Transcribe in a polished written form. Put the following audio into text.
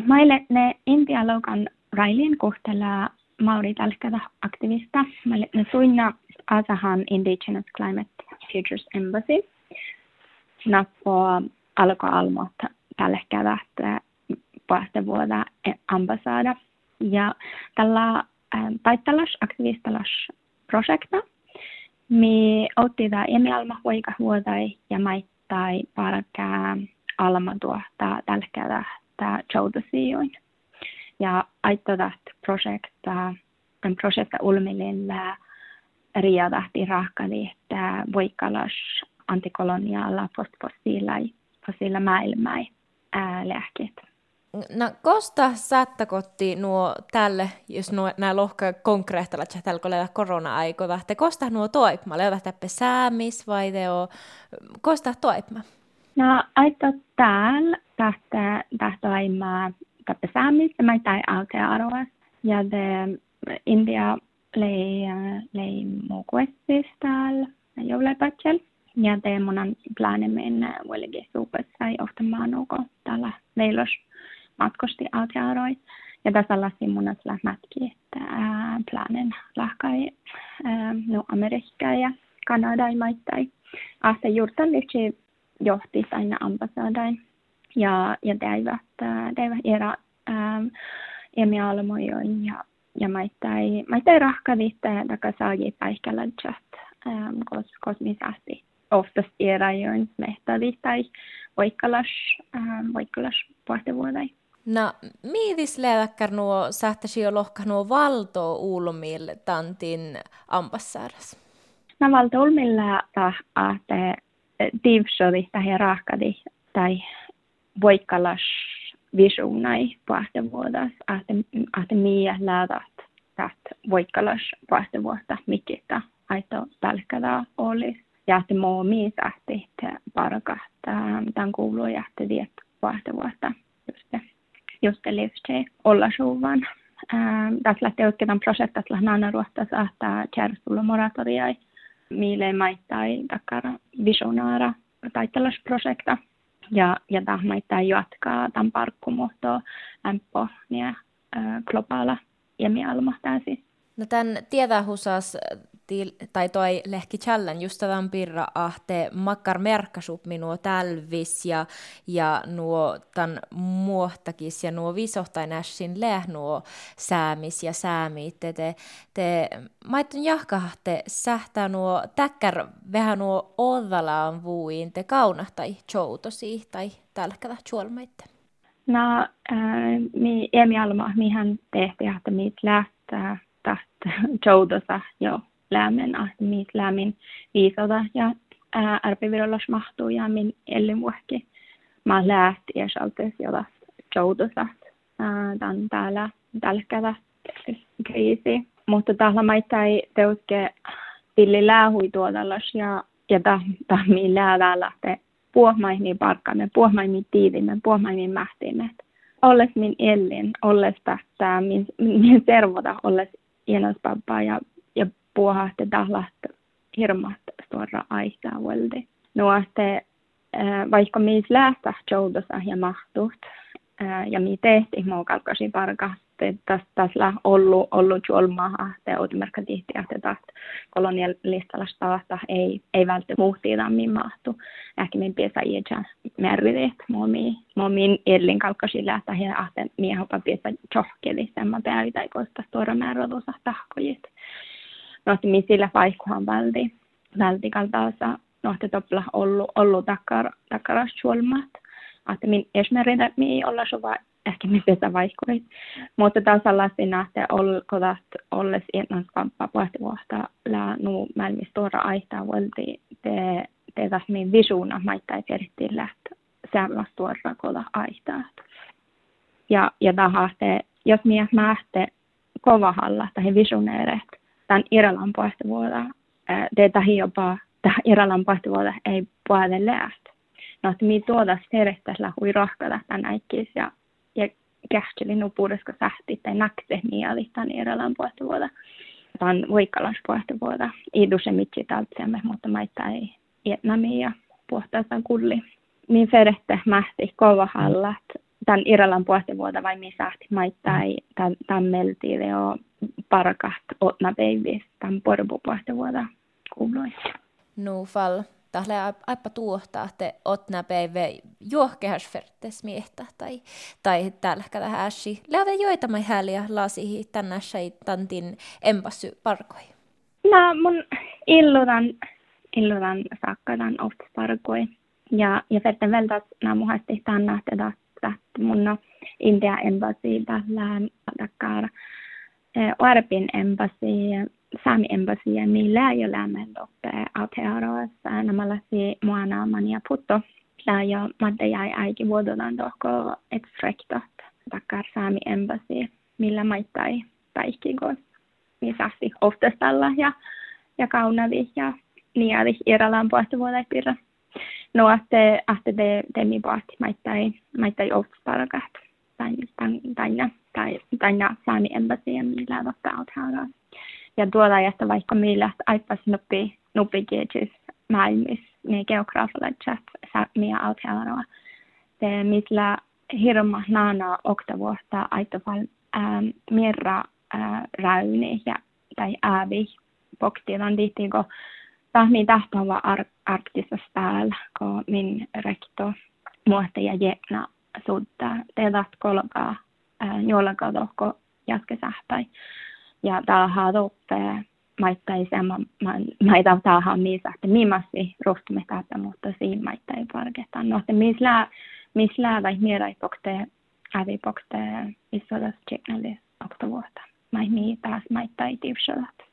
Maille ne Intia-loukan railin kohtella mauri tälkätä aktivista. Maille ne suinna Asahan Indigenous Climate Futures Embassy. Nappo alkoi almoittaa tälkätä puolesta vuoda ambassada. Ja tällä taittalas aktivistalas projekta. Mi otti tämä emialma voika huodai ja maittai parkaa alma tuota tälkätä joutasijoin. Ja aittodat projekta ulmililla riadahti rahkali, että voikkalas antikoloniaalla postfossiila maailmai lääkkeet. No, kosta saattakotti nuo tälle, jos nämä lohka konkreettilla tällä korona-aikoina, te kosta nuo toipma, leuta täppä säämis vai teo, kosta toipma? No, aitto täällä tähtä aimaa täppä säämis, ja mä tai Aotearoas, ja India lei muukuessis täällä joulupätsel, ja munan planen mennä vuolikin suupessa ja ohtamaan nuuko täällä veilos matkosti Aotearoi. Ja tässä lassin munat lähmätki, että planen lahkai Amerikkaa ja Kanadai maittai. Ahte juurtalliksi johti aina ambasadain. Ja teivät era emialmojoin ja maittai rahkavit taka saagi päihkälänsät kosmisasti. Oftast erajoin mehtavit tai voikkalas puhtevuodai. No, miitis leväkkär nuo sähtäisi jo lohka nuo valto-ulmil tantin ambassadas? No valto-ulmilla ahte tiivsodi tai rahkadi tai voikkalas visionai puhtevuodas ahte miä lädat voikkalas puhtevuotta mikitä aito tälkäda olis. Ja ahte moomiin sähti parkahta tämän kuuluu ja ahte viet puhtevuotta just livstei olla suuvan. Tässä lähtee oikeastaan projektissa lähdetään ruottassa ahtaa kärsulla moratoriai. Miile maittai takkara visionaara taitelusprojekta. Ja tämä maittai jatkaa tämän parkkumuhtoa lämpö ja globaala jemialma täysin. No tämän tietähusas tai toi lehki challenge just tämän pirra ahte makkar merkkasup minua tälvis ja nuo tan muohtakis ja nuo visohtain ässin nuo säämis ja säämiit te maittun jahkahte sähtää nuo täkkär vähän nuo odalaan vuin te kaunahtai joutosi tai tälkätä juolmaitte. No mi emialma mihän tehtiin että mit lähtää joutosa jo lämmen ahtimit lämmin viisota ja arpivirollas mahtuu ja min ellinvuokki. Mä lähti ja saltes jodas joutosa tämän täällä tälkätä kriisi. Mutta täällä maittai teuske tilli lähui tuodallas ja tahmiin läädään lähtee puohmaihmiin parkkaamme, puohmaihmiin tiivimme, puohmaihmiin mähtiimme. Olles min ellin, olles tähtää min servota, olles ienospapaa ja puohahte tahlat hirmat suora aistaa vuolti. Nuoste vaikka mis lähtää joudossa ja mahtut ja mi tehti muukalkasi parkaaste tässä ollut juolmaa te otimerkka tihti että taht kolonialistalla staata ei vältty muhtiita mi mahtu. Ehkä min piesa ietsä mervit muomin ellin kalkasi lähtää ja ahte miehopa piesa johkeli semma päivitä kosta suora määrätusa tahkojit. Nohti misillä paikkuhan välti kaltaansa nohti topla ollut takkaras juolmat. Ahte min esmeritä mi olla sova ehkä min piesa vaikkuit. Mutta taas allastin ahte olkodat olles ietnanskampa puhtivuotta la nuu mälmis tuora aihtaa vuolti te taas min visuuna maittai kerttiin lähtö säämäs tuora koda aihtaa. Ja tahahte, jos mies mähte kovahalla tai visuneeret, tämän Iralan puhtivuotta, te tahi jopa Iralan puhtivuotta ei puhde läht. No, että mi tuoda serettäs lähui rohkata tämän äikkis ja kähteli nupuudesko sähti tai nakte mieli tämän Iralan puhtivuotta. Tämän voikkalas puhtivuotta. Iduse mitsi taltsemme, mutta maita ei Vietnamiin ja puhtaastaan kulli. Min ferette mähti kovahallat tämän Iralan puolta vai missä maittai tämän meltiin jo parakat otna päiviä tämän porbu puolta kuului. No fall. Tähle aipa tuohtaa, että otna päivä juohkehäs fertes miehtä tai tälläkä tähäsi. Lävä joita mai häliä lasihi tänässä tantin empassy parkoi. No mun illudan sakkadan ofta parkoi. Ja ferten vältas muhasti tänä että mun India embassy tällä takkar Arpin embassy Sami embassy ja millä ei ole mennyt Aotearossa namallasi muana mania putto ja madde jäi aiki vuododan tohko et frektat takkar Sami embassy millä maittai päihkikos misäsi oftastalla ja kaunavi ja niari Iralan puolesta vuodepirra. No att det mi baat maittai oftsparakat taina Sami embassy ja millä tohta Aotearossa. Ja tuolla jästä vaikka millä aipas nuppi kietys maailmissa ne geografilla chat mia Aotearoa. Se millä hirma naana oktavuotta aitofal mirra räyni ja tai äävi poktilan dihtiko tahmi tahtava arktisessa päällä, kun min rekto muotti ja jekna sutta teedat kolkaa jollakaan tohko jatkesähpäi. Ja tähän toppe maittai maita tähän missä että mimassi rohtumista mutta siinä maittai parketta. No se missä vai mierai pokte ävi pokte isodas tjeknalis oktavuotta. Mai taas maittai tivsolat.